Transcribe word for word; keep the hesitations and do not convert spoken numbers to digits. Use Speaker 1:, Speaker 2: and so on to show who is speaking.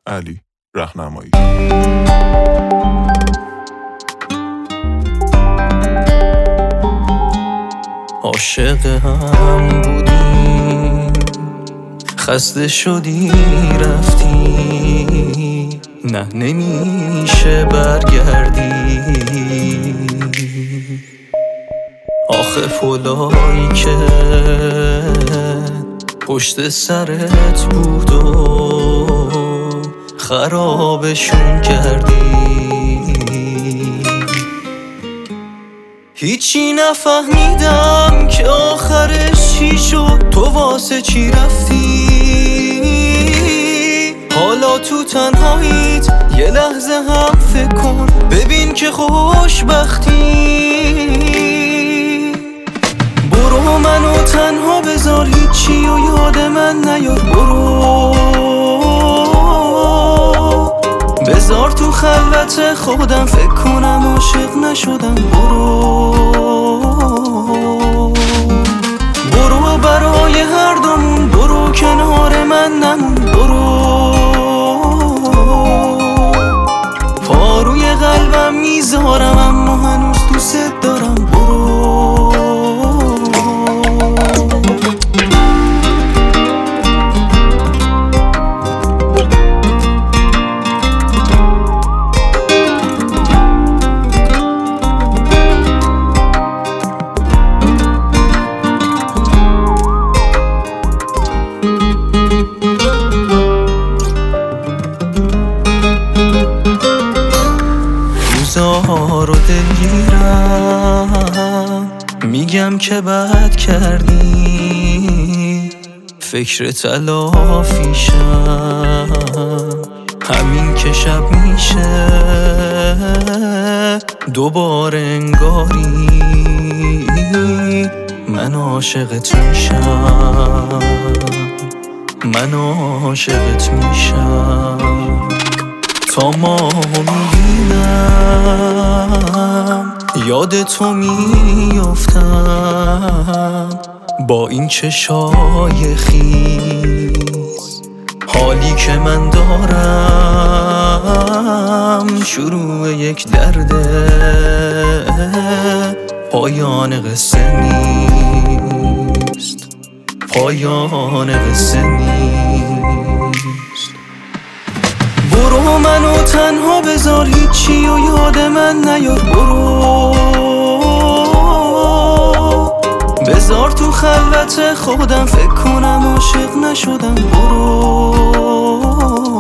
Speaker 1: علی رهنمایی.
Speaker 2: عاشق هم بودیم، خسته شدی رفتی، نه نمیشه برگردی. آخه فلایی که پشت سرت بود و خرابشون کردی. هیچی نفهمیدم که آخرش چی شد، تو واسه چی رفتی. حالا تو تنهاییت یه لحظه هم فکر کن، ببین که خوشبختی. برو منو تنها بذار، هیچی و یاد من نیار. برو بذار تو خلوت خودم فکر کنم عاشق نشدم. برو برو برای هر دومون، برو کنار من نمون. برو پاروی قلبم میذارم اما هنوز دوست دارم. برو روزا رو دلگیرم، میگم که بد کردی، فکر تلافیشم همین که شب میشه دوباره انگاری من عاشقت میشم، من عاشقت میشم. تا ما میبینم یاد تو میافتم، با این چشای خیس حالی که من دارم شروع یک درده، پایان قصه نیست، پایان قصه نیست. برو منو تنها بذار، هیچی و یاد من نیار. برو بذار تو خلوت خودم فکر کنم عاشق نشدم. برو